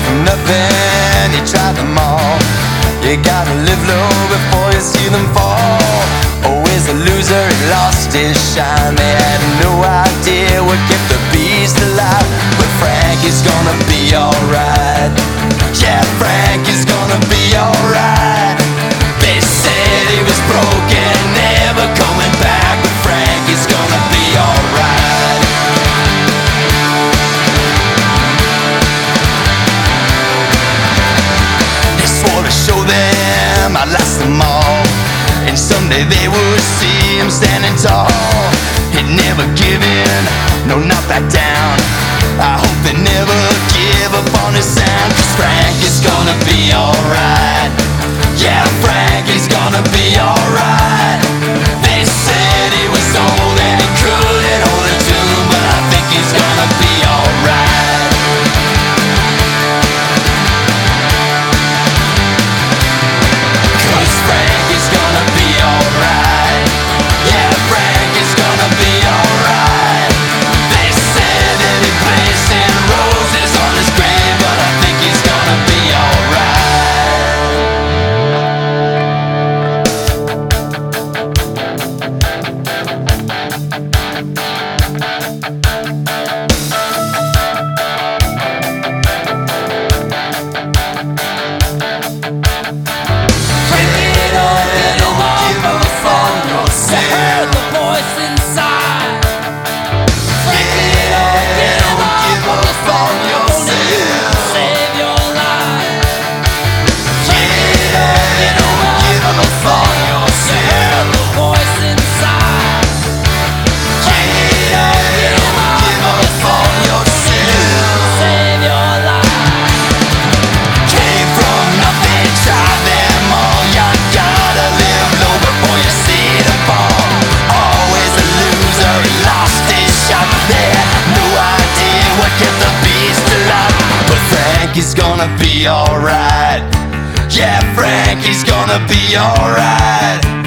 nothing, he tried them all. You gotta live low before you see them fall. Always a loser, he lost his shine. They had no idea what kept the beast alive. But Frankie's gonna be alright. Yeah, Frankie's gonna be alright. They said he was broken, never coming back, but Frankie's gonna be alright. They swore to show them I'd last them all, and someday they would see him standing tall. He'd never give in, no, not back down. I hope they never give up on his sound, 'cause Frankie's gonna be alright. Yeah, Frankie's gonna be alright. They said he was old and he couldn't hold a tune, but I think he's gonna be alright. 'Cause Frankie's gonna be alright. Yeah, Frankie's gonna be alright. They said that he placing roses on his grave, but I think he's gonna be alright. Frankie's gonna be alright. Yeah, Frankie's gonna be alright.